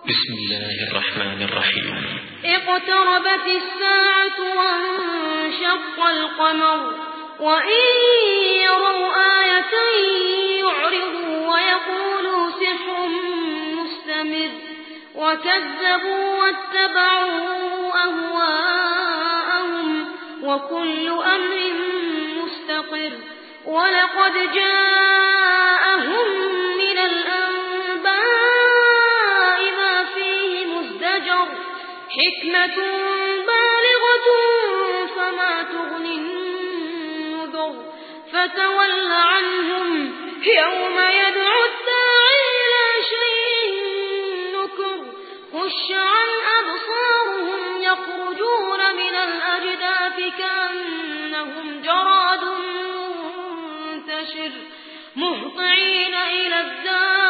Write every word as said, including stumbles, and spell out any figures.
بسم الله الرحمن الرحيم. اقتربت الساعة وانشق القمر وإن يروا آية يعرضوا ويقولوا سحر مستمر وكذبوا واتبعوا أهواءهم وكل أمر مستقر ولقد جاءهم من الأنباء ما فيه مزدجر حكمة بالغة فما تغني النذر فتول عنهم يوم يدعو الداعي إلى شيء نكر خش عن أبصارهم يخرجون من الأجداث كأنهم جراد منتشر مهطعين إلى الداعي